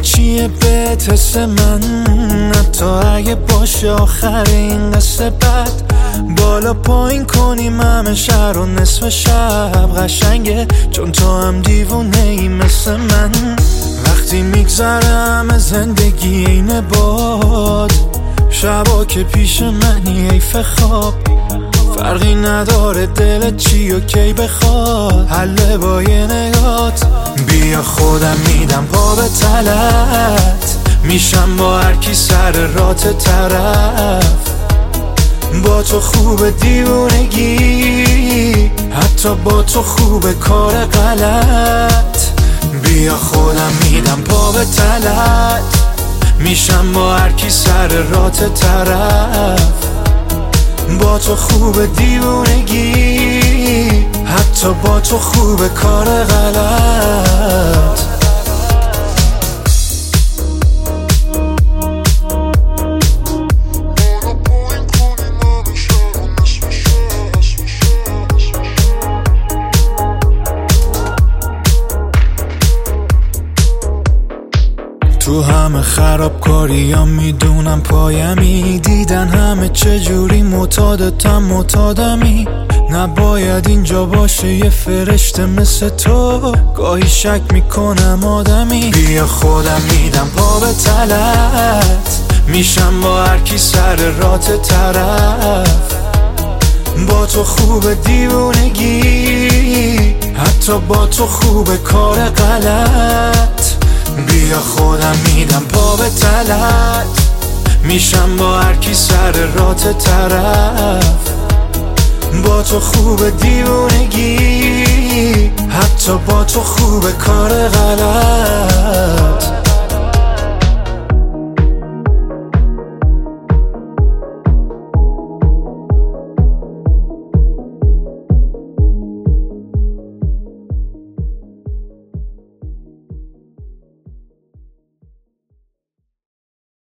چیه به حس من، حتی اگه باشه آخرین قصه بد. بالا پایین کنیم همه شهر و نصف شب قشنگه، چون تو هم دیوونه ای مثل من. وقتی میگذرم زندگی اینه باد، شبا که پیش منی حیف خواب. فرقی نداره دلت چی و کی بخواد، حله با یه نگات. بیا خودم میدم پا به تلت، میشم با هر کی سر رات طرف. با تو خوب دیوونگی، حتی با تو خوب کار غلط. بیا خودم میدم پا به تلت، میشم با هر کی سر رات طرف. با تو خوب دیوونگی، حتی با تو خوب کار غلط. تو همه خرابکاریام میدونم پایمی، دیدن همه چجوری معتادمی. نباید اینجا باشه یه فرشته مثل تو، گاهی شک میکنم آدمی. بیا خودم میدم پا به تلت، میشم با هر کی سر رات طرف. با تو خوب دیوونگی، حتی با تو خوب کار غلط. بیا خودم میدم پا به تلت، میشم با هر کی سر رات طرف. با تو خوب دیوونگی، حتی با تو خوب کار غلط.